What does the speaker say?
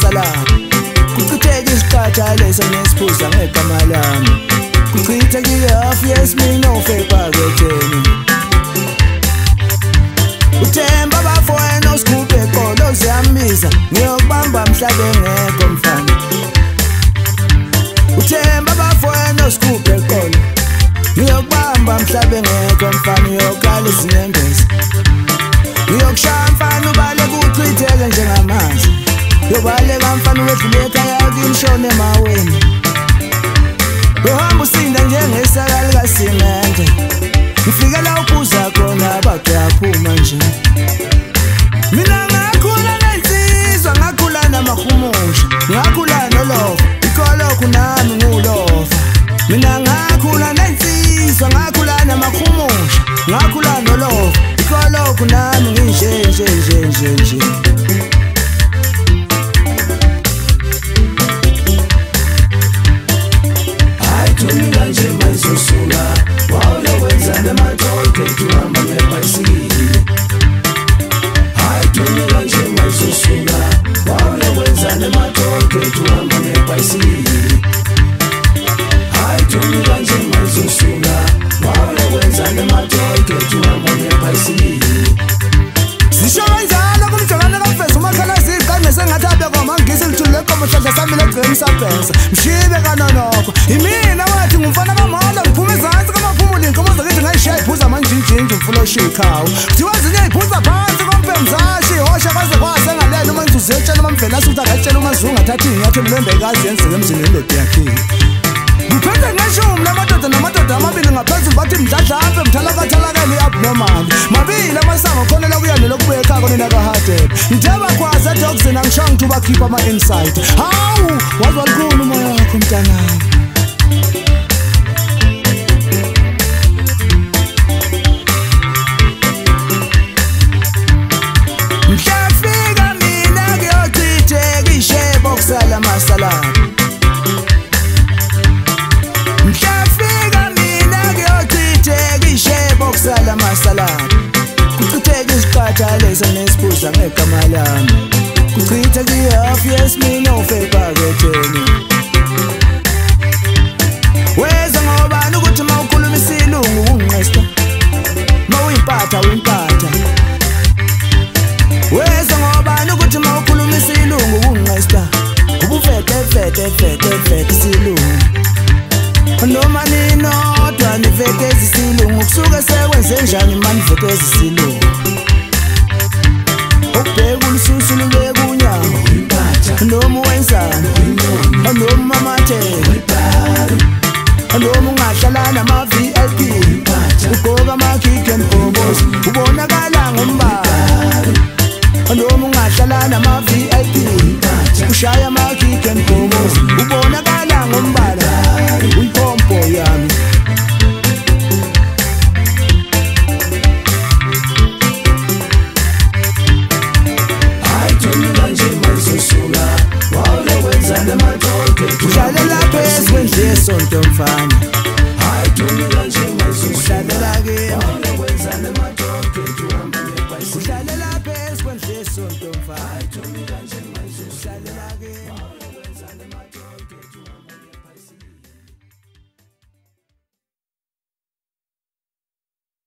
amasalabo kuchitheka isikhathi leso nesiphuza ngegama lami kuchitheka ihafu yesimini ofepaketheni uthemba bafowena usigubhe eqolo ziyambiza ngiyokubamba mhlaba engekho mfana uthemba bafowena usigubhe eqolo ngiyokubamba mhlaba engekho mfana uyokala izinyembezi ngiyokushaya mfana ubale kuchitheke njengamanzi yobaleka mfana wedlule ekhaya kimshone emaweni uhamba usinda njengesaka likasimende ngifike la uphuza khona bakuyaphuma nje mina ngakhula nensizwa ngakhula namahumusha ngakhula nolova ikolokhu nami ngulova mina ngakhula nensizwa ngakhula namahumusha ngakhula nolova ikolokhu nami nginje mshibe kanonoko imina wathi ngumfana kamala ngiphume ezantsi kamaphumuli inkomoza kithi ngayishiya iphuza manjinjinji umfuna oshikhawo kuthiwa zinye iphuza phansi kompemzashi hosha kwaze kwase ngalela uma ngizuze etshela umamvela asuthi akatshela umazungu athathe inyathelo lembekazi yenzeke emzini wendoda yakhile ngiphethe ngeshumi namadoda amabili ngaphezulu bathi mdladlampe mthalakathalakele i-abnormal mabili amasango khona lokuyane lokubuya ekhako nina kahadebe ngitheba khwazi edoksini angishongo ukuthi ubakhipha ama-insight hawu wazi walukhulu umoya wakho mntanami mhlafika mina kuyochitheka ishebo kusala masalabo kusala masalabo kuchitheka isikhathi leso nesiphuza ngegama lami kuchitheka ihafu yesimini ofepaketheni weza ngobani ukuthi ma ukhuluma isilungu unginqesta ma uyimpatha uyimpatha weza ngobani ukuthi ma ukhuluma isilungu unginqesta ubufete isilungu noma ninodwa nivekeza isilungu kusuke sekwenze njani manivekeza isilungu ukubheka ulususu lubeka unyawo noma uwenzani noma amathe noma ungahlala nama-VIP ugqoka ama-kick and bobos ubonakala ngombala noma ungahlala nama-VIP ushaya ama-kick and bobos ubonakala ngombala uyiphompo yami uhlale lapho eswendle esonto mfana